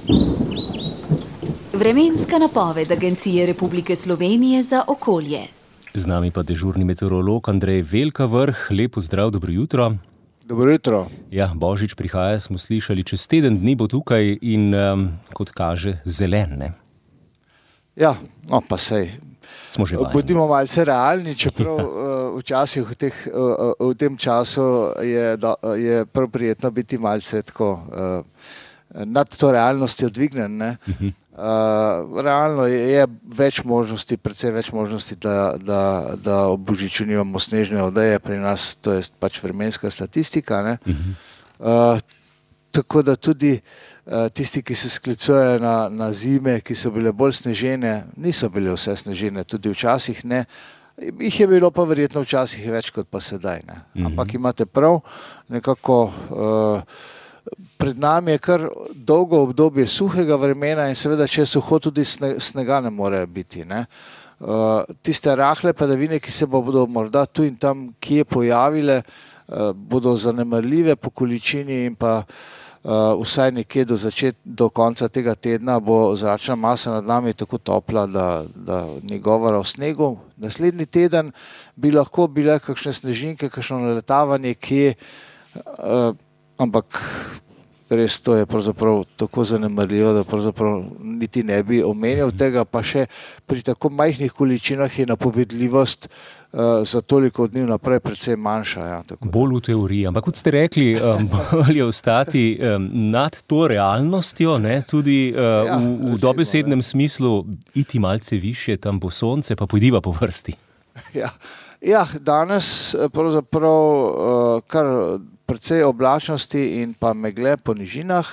Vremenska napoved Agencije Republike Slovenije za okolje. Z nami pa dežurni meteorolog Andrej Velka Vrh. Lep pozdrav, dobro jutro. Dobro jutro. Ja, Božič prihaja, smo slišali, čez teden dni bo tukaj in kot kaže zelen, ne? Ja, no pa sej. Smo že vajeni. Bodimo malce realni, čeprav včasih v tem času je prav prijetno biti malce tako nad to realnostjo dvignen, ne? Realno je več možnosti, precej več možnosti, da ob Božiču nimamo snežne odeje pri nas, to je pač vremenska statistika, ne? Tako da tudi tisti, ki se sklicujejo na zime, ki so bile bolj snežene, niso bile vse snežene, tudi včasih ne. Jih je bilo pa verjetno včasih več kot pa sedaj, ne? Ampak imate prav, nekako pred nami je kar dolgo obdobje suhega vremena in seveda, če je suho, tudi snega ne more biti, ne. Tiste rahle padavine, ki se bodo morda tu in tam kje pojavile, bodo zanemarljive po količini in pa vsaj nekje do konca tega tedna bo zračna masa nad nami tako topla, da ni govora o snegu. Naslednji teden bi lahko bile kakšne snežinke, kakšno naletavanje kje, ampak res to je pravzaprav tako zanemarljivo, da pravzaprav niti ne bi omenjal tega, pa še pri tako majhnih količinah je napovedljivost za toliko dni naprej precej manjša. Ja, bolj v teoriji, ampak kot ste rekli, bolje ostati nad to realnostjo, ne, tudi v dobesednem smislu iti malce višje, tam bo sonce, pa pojdiva po vrsti. Ja, danes pravzaprav kar precej oblačnosti in pa megle po nižinah.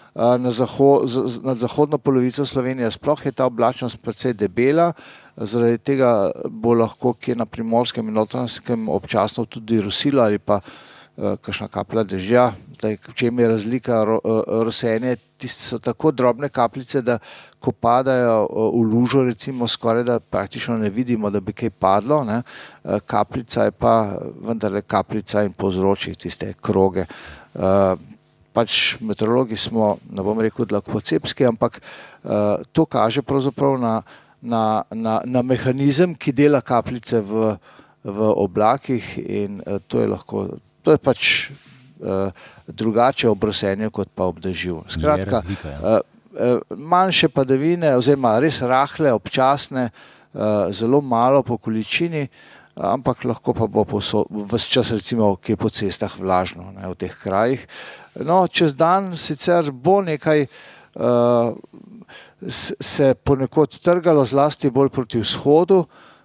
Nad zahodno polovico Slovenije sploh je ta oblačnost precej debela, zaradi tega bo lahko kje na Primorskem in Notranjskem občasno tudi rosilo ali pa kakšna kaplja dežja. V čem je razlika? Rosenje, tiste so tako drobne kapljice, da ko padajo v lužo, recimo skoraj da praktično ne vidimo, da bi kaj padlo, ne. Kapljica je pa vendarle kapljica in povzroči tiste kroge. Pač meteorologi smo, ne bom rekel dlakocepski, ampak to kaže pravzaprav na mehanizem, ki dela kapljice v oblakih in to je pač drugače ob rosenju kot pa ob dežju. Skratka, manjše padavine oziroma res rahle, občasne, zelo malo po količini, ampak lahko pa bo ves čas recimo kje po cestah vlažno, ne, v teh krajih. No, čez dan sicer bo nekaj se ponekod trgalo, zlasti bolj proti vzhodu,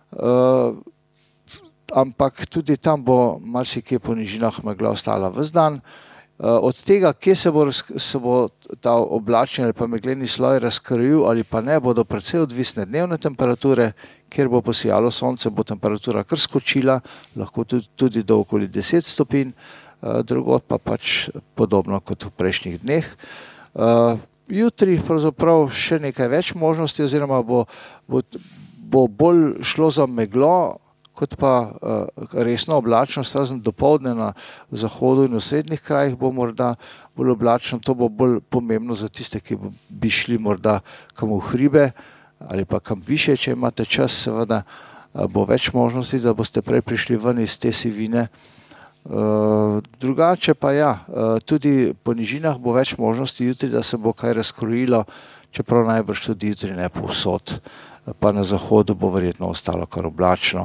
ampak tudi tam bo marsikje po nižinah megla ostala ves dan. Od tega, kje se bo ta oblačni ali pa megleni sloj razkrojil ali pa ne, bodo precej odvisne dnevne temperature, kjer bo posijalo sonce, bo temperatura kar skočila, lahko tudi do okoli 10 stopinj, drugod pa pač podobno kot v prejšnjih dneh. Jutri pravzaprav še nekaj več možnosti oziroma bo bolj šlo za meglo, kot pa resno oblačnost, razen dopoldne na zahodu in v srednjih krajih bo morda bolj oblačno. To bo bolj pomembno za tiste, ki bi šli morda kam v hribe ali pa kam više, če imate čas, seveda bo več možnosti, da boste prej prišli ven iz te sivine. Drugače pa ja, tudi po nižinah bo več možnosti jutri, da se bo kaj razkrojilo, čeprav najbrž tudi jutri ne povsod, pa na zahodu bo verjetno ostalo kar oblačno.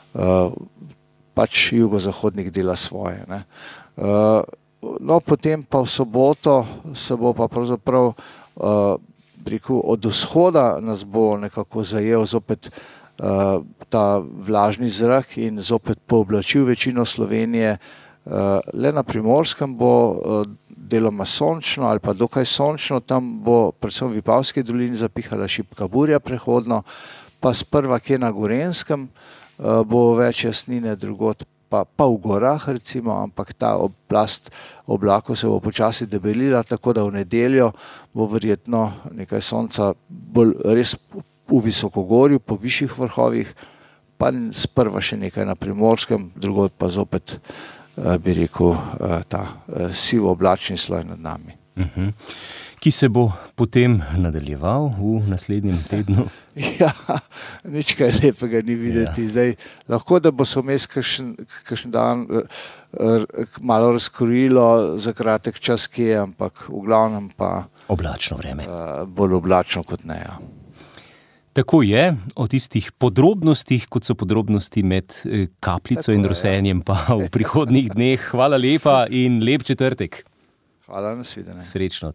Pač jugozahodnik dela svoje, ne. No, potem pa v soboto se bo pa pravzaprav od vzhoda nas bo nekako zajel zopet ta vlažni zrak in zopet pooblačil večino Slovenije. Le na Primorskem bo deloma sončno ali pa dokaj sončno, tam bo predvsem v Vipavski dolini zapihala šibka burja prehodno, pa sprva kje na Gorenjskem bo več jasnine, drugod pa v gorah recimo, ampak ta plast oblakov se bo počasi debelila, tako da v nedeljo bo verjetno nekaj sonca bolj res v visokogorju, po višjih vrhovih, pa sprva še nekaj na Primorskem, drugod pa zopet bi rekel ta sivo oblačni sloj nad nami. ki se bo potem nadaljeval v naslednjem tednu. Ja, nič kaj lepega ni videti. Zdaj, lahko, da bo se vmes kakšen dan malo razkorilo za kratek čas, ki je, ampak v glavnem pa oblačno vreme. Bolj oblačno kot ne. Ja. Tako je, o tistih podrobnostih, kot so podrobnosti med kapljico in rosenjem, pa v prihodnjih dneh. Hvala lepa in lep četrtek. Hvala, nasvidenje. Srečno.